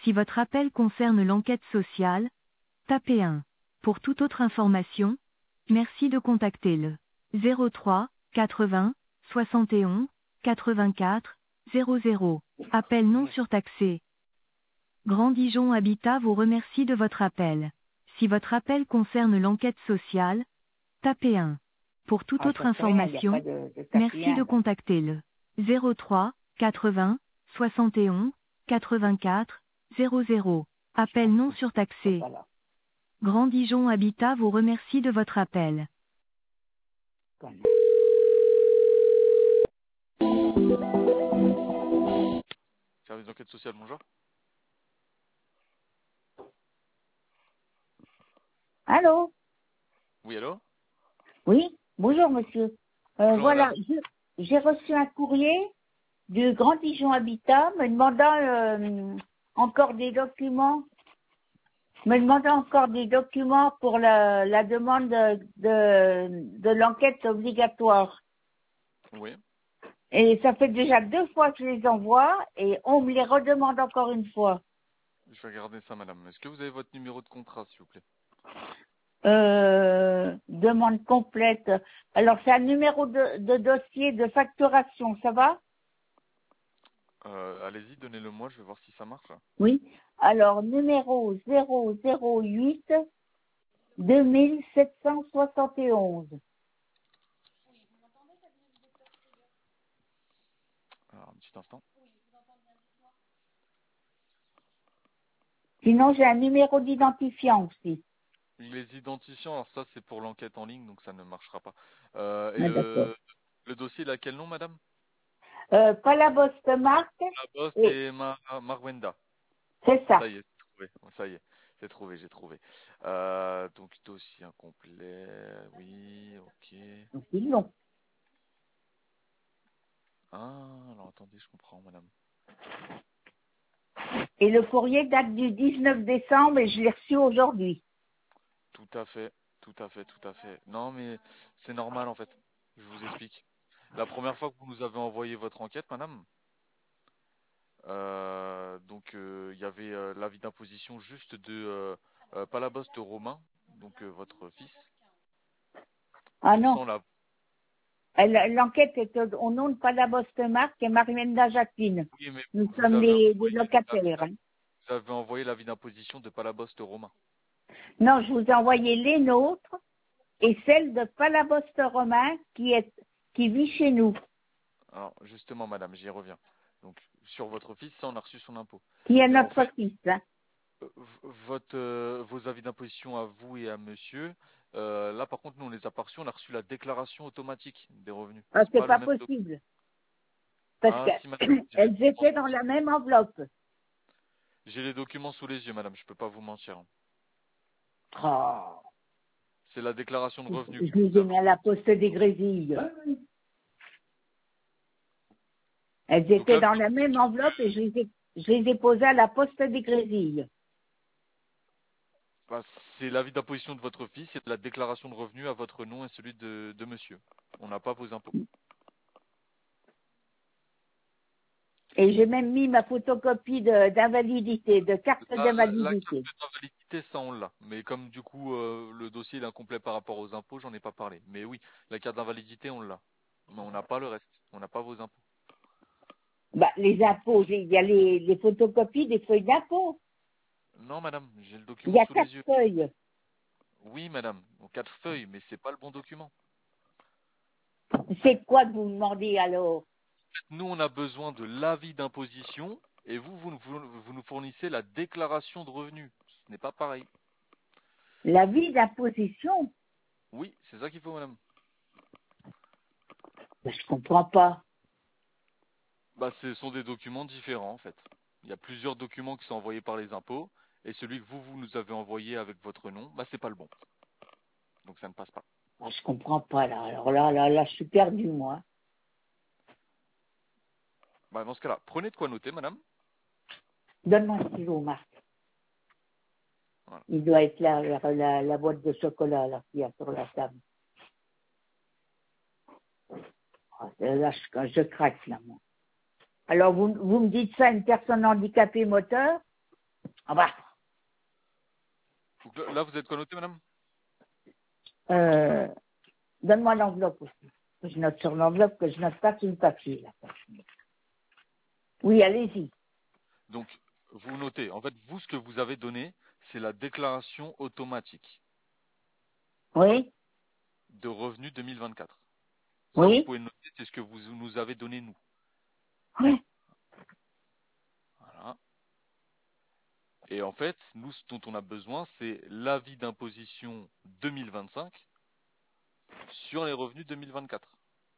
Si votre appel concerne l'enquête sociale, tapez 1. Pour toute autre information, merci de contacter le 03 80 71 84 00. Appel non surtaxé. Grand Dijon Habitat vous remercie de votre appel. Si votre appel concerne l'enquête sociale, tapez 1. Pour toute Ah, autre ça fait rien, il n'y a information, pas de merci tapis de contacter le 03 80 71 84 00. Appel non surtaxé. Voilà. Grand Dijon Habitat vous remercie de votre appel. Voilà. Service d'enquête sociale, bonjour. Allô? Oui, allô? Oui, bonjour monsieur. Bonjour, Voilà, madame. j'ai reçu un courrier du Grand Dijon Habitat me demandant encore des documents, pour la demande de l'enquête obligatoire. Oui. Et ça fait déjà 2 fois que je les envoie et on me les redemande encore une fois. Je vais regarder ça, madame. Est-ce que vous avez votre numéro de contrat, s'il vous plaît? Demande complète. Alors c'est un numéro de dossier de facturation, ça va? Allez-y, donnez-le moi, je vais voir si ça marche. Là. Oui. Alors numéro 008 2771. Alors, un petit instant. Sinon j'ai un numéro d'identifiant aussi. Les identifiants, alors ça, c'est pour l'enquête en ligne, donc ça ne marchera pas. Et Ah, d'accord. le dossier, il a quel nom, madame? Pas la Boste marque. La Boste Et et Marwenda. c'est ça. Ça y est, c'est trouvé. Ça y est, j'ai trouvé. Donc, dossier incomplet, oui, ok. Donc, ils l'ont. Ah, alors attendez, je comprends, madame. Et le courrier date du 19 décembre et je l'ai reçu aujourd'hui. Tout à fait, tout à fait, tout à fait. Non, mais c'est normal, en fait. Je vous explique. La première fois que vous nous avez envoyé votre enquête, madame, il y avait l'avis d'imposition juste de Palaboste Romain, donc votre fils. Ah Donc ça, non. on l'a. L'enquête est au nom de Palaboste marque et Marienda Jacqueline. Oui, mais Nous vous sommes avez les envoyé locataires. Hein. vous avez envoyé l'avis d'imposition de Palaboste Romain. Non, je vous ai envoyé les nôtres et celle de Palaboste Romain qui vit chez nous. Alors, justement, madame, j'y reviens. Donc, sur votre fils, ça, on a reçu son impôt. Qui est Mais en notre fait, fils. Hein. vos avis d'imposition à vous et à monsieur, là, par contre, nous, on les a pas reçus. On a reçu la déclaration automatique des revenus. Ah, C'est c'est pas le pas même document. possible. Parce Ah, si, madame, qu'elles étaient dans la même enveloppe. j'ai les documents sous les yeux, madame. Je peux pas vous mentir. Oh, C'est la déclaration de revenus je que les vous ai avez. mis à la poste des grésilles. Elles Donc étaient là, dans la même enveloppe et je les ai posées à la poste des grésilles. bah, c'est l'avis d'imposition de votre fils et la déclaration de revenus à votre nom et celui de monsieur. On n'a pas vos impôts. Et j'ai même mis ma photocopie d'invalidité, de carte La carte d'invalidité. d'invalidité, ça on l'a. Mais comme du coup le dossier est incomplet par rapport aux impôts, j'en ai pas parlé. Mais oui, la carte d'invalidité, on l'a. Mais on n'a pas le reste. On n'a pas vos impôts. Bah, les impôts, il y a les photocopies des feuilles d'impôt. Non, madame, j'ai le Il y document a sous 4 les yeux. feuilles. Oui, madame, en 4 feuilles, mais c'est pas le bon document. C'est quoi que vous me demandez alors? Nous, on a besoin de l'avis d'imposition et vous nous fournissez la déclaration de revenus. Ce n'est pas pareil. L'avis d'imposition? Oui, c'est ça qu'il faut, madame. Ben, je comprends pas. Bah, ce sont des documents différents, en fait. Il y a plusieurs documents qui sont envoyés par les impôts et celui que vous nous avez envoyé avec votre nom, bah, c'est pas le bon. Donc ça ne passe pas. Ben, je comprends pas là. Alors là, je suis perdu moi. Bah, dans ce cas-là, prenez de quoi noter, madame. Donne-moi un stylo, Marc. Voilà. Il doit être là, la boîte de chocolat là qu'il y a sur la table. Ah, là, je craque là, moi. Alors, vous me dites ça à une personne handicapée moteur? Ah bah, Donc là, vous êtes connoté, madame? donne-moi l'enveloppe aussi. Que je note sur l'enveloppe, que je note pas sur le papier. Là. Oui, allez-y. Donc, vous notez. En fait, vous, ce que vous avez donné, c'est la déclaration automatique Oui, de revenus 2024. Ça, vous oui, pouvez le noter, c'est ce que vous nous avez donné, nous. oui. Voilà. Et en fait, nous, ce dont on a besoin, c'est l'avis d'imposition 2025 sur les revenus 2024.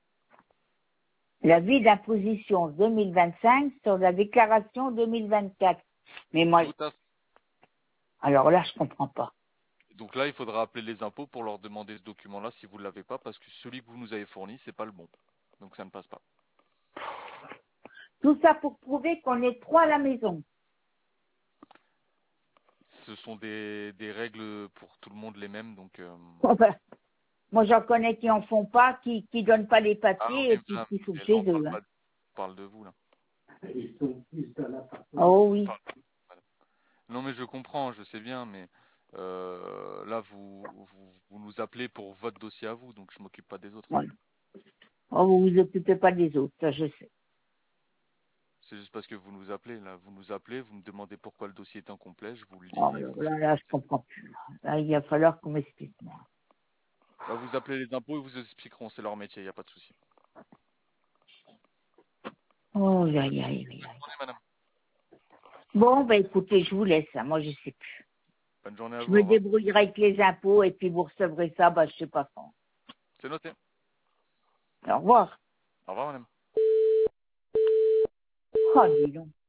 L'avis d'imposition 2025 sur la déclaration 2024. Mais moi, Tout à fait. alors là, je comprends pas. Donc là, il faudra appeler les impôts pour leur demander ce document-là si vous ne l'avez pas, parce que celui que vous nous avez fourni, c'est pas le bon. Donc ça ne passe pas. Tout ça pour prouver qu'on est trois à la maison. Ce sont des règles pour tout le monde les mêmes, donc... Enfin, moi, j'en connais qui en font pas, qui donnent pas les Ah papiers oui, et puis madame, qui sont mais là, chez eux. Hein. on parle de vous, là. Oh oui. Non, mais je comprends, je sais bien, mais là, vous nous appelez pour votre dossier à vous, donc je m'occupe pas des autres. Voilà. Oh, vous vous occupez pas des autres, ça je sais. C'est juste parce que vous nous appelez, là. Vous nous appelez, vous me demandez pourquoi le dossier est incomplet, je vous le Oh, dis, et vous... là, je comprends plus. Là, il va falloir qu'on m'explique, moi. Bah, vous appelez les impôts, ils vous expliqueront, c'est leur métier, il n'y a pas de souci. Oh, aïe, aïe, aïe, Bonne aïe. journée, madame. Bon, ben écoutez, je vous laisse, hein. Moi je sais plus. Bonne journée à Je vous, au me revoir. débrouillerai avec les impôts et puis vous recevrez ça, bah je sais pas quand. C'est noté. Au revoir. Au revoir, madame. Oh, dis donc.